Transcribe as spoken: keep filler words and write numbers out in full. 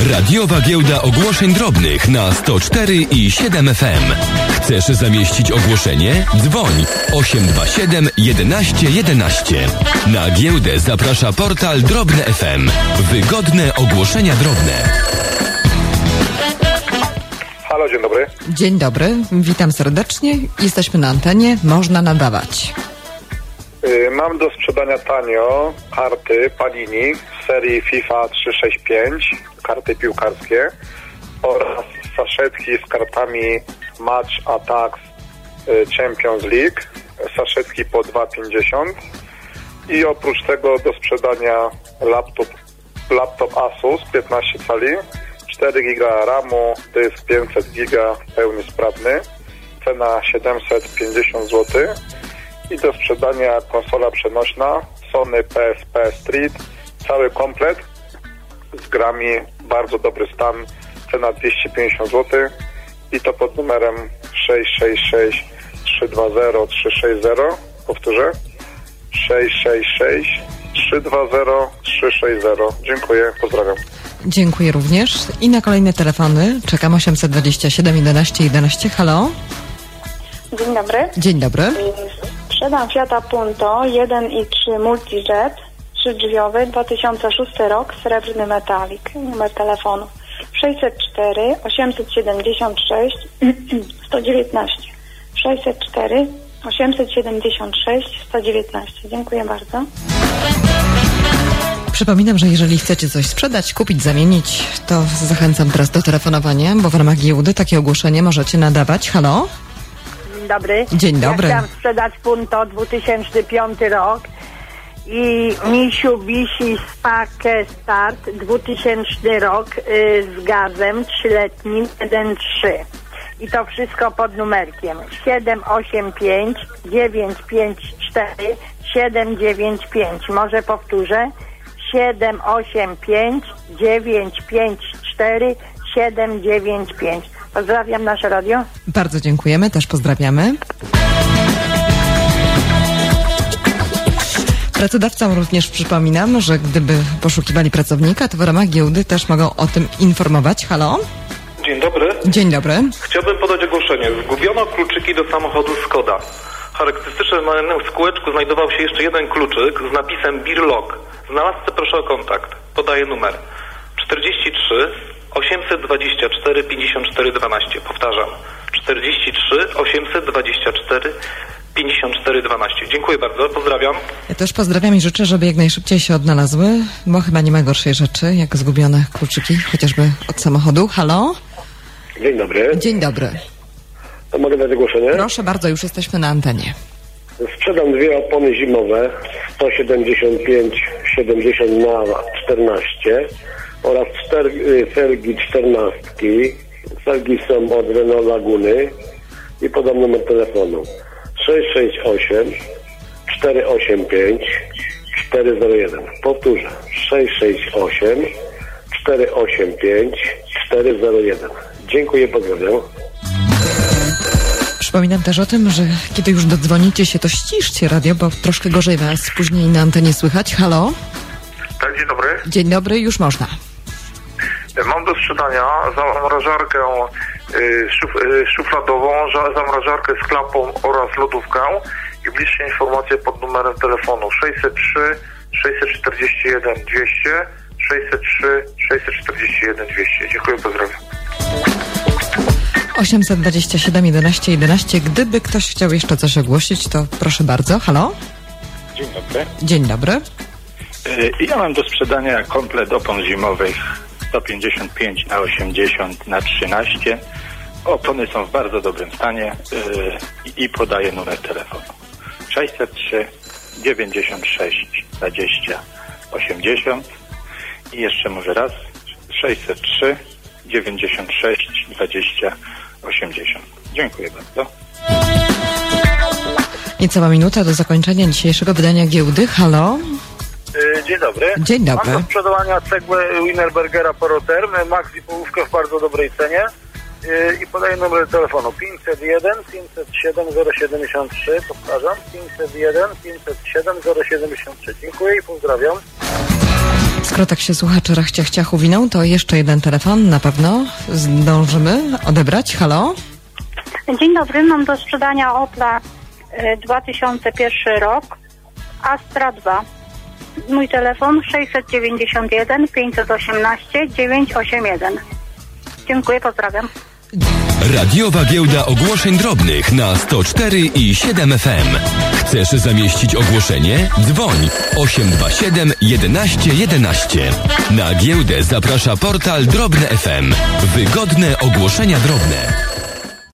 Radiowa Giełda Ogłoszeń Drobnych na sto cztery i siedem F M. Chcesz zamieścić ogłoszenie? Dzwoń osiem dwa siedem jedenaście jedenaście. Na giełdę zaprasza portal Drobne F M. Wygodne ogłoszenia drobne. Halo, dzień dobry. Dzień dobry, witam serdecznie. Jesteśmy na antenie, można nadawać. Yy, mam do sprzedania tanio karty Panini z serii FIFA trzysta sześćdziesiąt pięć, karty piłkarskie oraz saszetki z kartami Match Attacks yy, Champions League, saszetki po dwa pięćdziesiąt i oprócz tego do sprzedania laptop, laptop Asus piętnaście cali, cztery giga ramu, dysk pięćset giga, pełni sprawny, cena siedemset pięćdziesiąt złotych i do sprzedania konsola przenośna Sony P S P Street, cały komplet z grami, bardzo dobry stan, cena dwieście pięćdziesiąt złotych i to pod numerem sześć sześć sześć trzy dwa zero trzy sześć zero, powtórzę sześć sześć sześć trzy dwa zero trzy sześć zero. Dziękuję, pozdrawiam. Dziękuję również. I na kolejne telefony czekam osiemset dwadzieścia siedem jedenaście jedenaście. Halo? Dzień dobry. Dzień dobry. Sprzedam Fiata Punto jeden i trzy Multijet, trzydrzwiowy, dwa tysiące szósty rok, srebrny metalik. Numer telefonu sześćset cztery osiemset siedemdziesiąt sześć sto dziewiętnaście. sześćset cztery osiemset siedemdziesiąt sześć sto dziewiętnaście. Dziękuję bardzo. Przypominam, że jeżeli chcecie coś sprzedać, kupić, zamienić, to zachęcam teraz do telefonowania, bo w ramach giełdy takie ogłoszenie możecie nadawać. Halo? Dzień dobry. Dzień dobry. Ja chciałam sprzedać Punto dwa tysiące piąty rok i Mitsubishi Spake Start dwutysięczny rok y, z gazem trzyletnim jeden trzy. I to wszystko pod numerkiem siedem osiem pięć dziewięć pięć cztery siedem dziewięć pięć. Może powtórzę. siedem osiem pięć dziewięć pięć cztery siedem dziewięć pięć. Pozdrawiam nasze radio. Bardzo dziękujemy, też pozdrawiamy. Pracodawcom również przypominam, że gdyby poszukiwali pracownika, to w ramach giełdy też mogą o tym informować. Halo? Dzień dobry. Dzień dobry. Chciałbym podać ogłoszenie. Zgubiono kluczyki do samochodu Skoda. Charakterystycznym w kółeczku znajdował się jeszcze jeden kluczyk z napisem Beer Lock. Znalazcę proszę o kontakt. Podaję numer czterdzieści trzy osiemset dwadzieścia cztery pięćdziesiąt cztery dwanaście. Powtarzam. czterdzieści trzy osiemset dwadzieścia cztery pięćdziesiąt cztery dwanaście. Dziękuję bardzo. Pozdrawiam. Ja też pozdrawiam i życzę, żeby jak najszybciej się odnalazły, bo chyba nie ma gorszej rzeczy, jak zgubione kluczyki, chociażby od samochodu. Halo? Dzień dobry. Dzień dobry. To mogę dać ogłoszenie? Proszę bardzo, już jesteśmy na antenie. Sprzedam dwie opony zimowe sto siedemdziesiąt pięć siedemdziesiąt na czternaście oraz cztery felgi czternastki. Felgi są od Renault Laguny i podam numer telefonu sześć sześć osiem cztery osiem pięć cztery zero jeden. Powtórzę sześć sześć osiem cztery osiem pięć cztery zero jeden. Dziękuję, pozdrawiam. Przypominam też o tym, że kiedy już dodzwonicie się, to ściszcie radio, bo troszkę gorzej was później na antenie słychać. Halo? Tak, dzień dobry. Dzień dobry, już można. Mam do sprzedania zamrażarkę y, szuf, y, szufladową, zamrażarkę z klapą oraz lodówkę i bliższe informacje pod numerem telefonu sześćset trzy sześćset czterdzieści jeden dwieście sześćset trzy sześćset czterdzieści jeden dwieście. Dziękuję, pozdrawiam. osiemset dwadzieścia siedem jedenaście jedenaście. Gdyby ktoś chciał jeszcze coś ogłosić, to proszę bardzo. Halo? Dzień dobry. Dzień dobry. Ja mam do sprzedania komplet opon zimowych sto pięćdziesiąt pięć na osiemdziesiąt na trzynaście. Opony są w bardzo dobrym stanie i podaję numer telefonu sześćset trzy dziewięćdziesiąt sześć dwadzieścia osiemdziesiąt i jeszcze może raz sześćset trzy dziewięćdziesiąt sześć dwadzieścia osiemdziesiąt. Dziękuję bardzo. Niecała minuta do zakończenia dzisiejszego wydania giełdy. Halo? Dzień dobry. Dzień dobry. Mam do sprzedawania cegłę Wienerbergera Poroterm, max i połówkę w bardzo dobrej cenie i podaję numer telefonu pięćset jeden pięćset siedem zero siedemdziesiąt trzy. Powtarzam, pięćset jeden pięćset siedem zero siedemdziesiąt trzy. Dziękuję i pozdrawiam. Skoro tak się słuchacze rachciach ciachu winą, to jeszcze jeden telefon na pewno zdążymy odebrać. Halo? Dzień dobry, mam do sprzedania Opla y, dwa tysiące pierwszy rok, Astra dwa. Mój telefon sześćset dziewięćdziesiąt jeden pięćset osiemnaście dziewięćset osiemdziesiąt jeden. Dziękuję, pozdrawiam. Radiowa giełda ogłoszeń drobnych na sto cztery i siedem F M. Chcesz zamieścić ogłoszenie? Dzwoń osiem dwa siedem jedenaście jedenaście. Na giełdę zaprasza portal Drobne F M. Wygodne ogłoszenia drobne.